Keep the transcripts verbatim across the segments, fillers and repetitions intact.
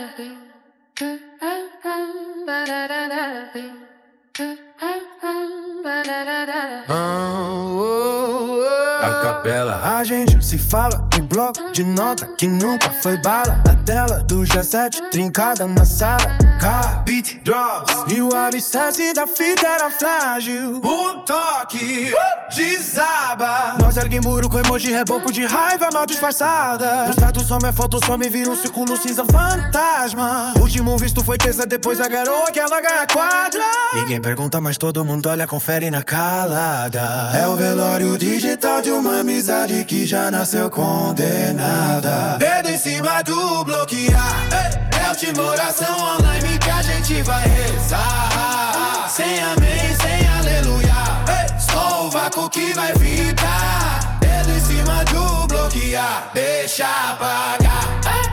A capela. A gente se fala em bloco de nota que nunca foi bala. A tela do G sete trincada na sala. K, beat, drops e o alicerce da fita era frágil. Um toque desaba. Nós ergue muro com emoji reboco de raiva mal disfarçada. O status some, a foto some, vira um círculo cinza fantasma. Último visto foi terça, depois a garoa que ela ganha quadra. Ninguém pergunta, mas todo mundo olha, confere na calada. É o velório digital de uma amizade que já nasceu condenada. Dedo em cima do bloquear. É a última oração online que a gente vai rezar. Sem amém, sem aleluia. Só o vácuo que vai ficar. Dedo em cima do bloquear. Deixa apagar.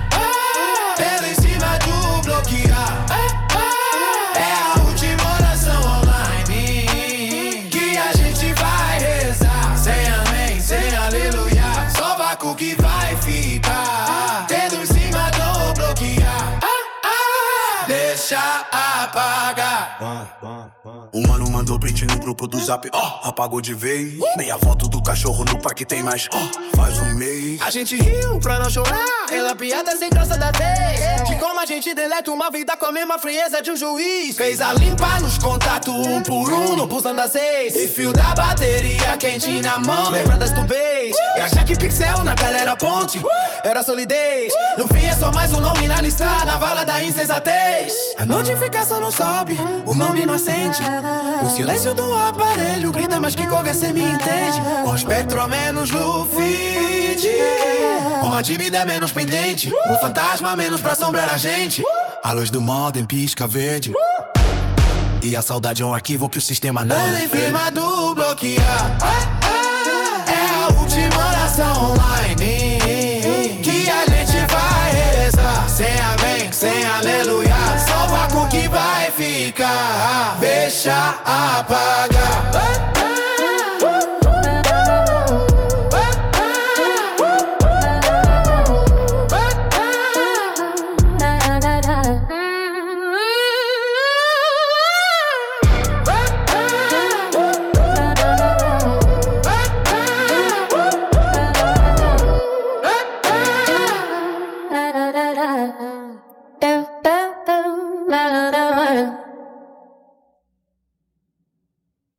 Dedo em cima do bloquear. É a última oração online que a gente vai rezar. Sem amém, sem aleluia. Só vácuo que vai ficar. Dedo em cima do bloquear. Deixa apagar. O mano mandou print no grupo do Zap, ó, oh, apagou de vez. Nem a foto do cachorro no parque tem mais, ó, oh, faz um mês. A gente riu pra não chorar, ela piada sem graça da vez. De como a gente deleta uma vida com a mesma frieza de um juiz. Fez a limpa nos contatos, um por um, no pulsando a seis. E fio da bateria quente na mão, lembra das tubês. E achar que pixel na tela era ponte, era solidez. No fim é só mais um nome na lista, na vala da insensatez. A notificação não sobe, o nome não acende. O silêncio do aparelho grita, mas que conversa me entende. Com espectro a menos no feed, uma dívida menos pendente, um fantasma menos pra assombrar a gente. A luz do modem pisca verde, e a saudade é um arquivo que o sistema não vê. Em cima do bloquear. É a última oração online que a gente vai rezar. Sem amém, sem aleluia. Só o vácuo que vai ficar. Deixa apagar.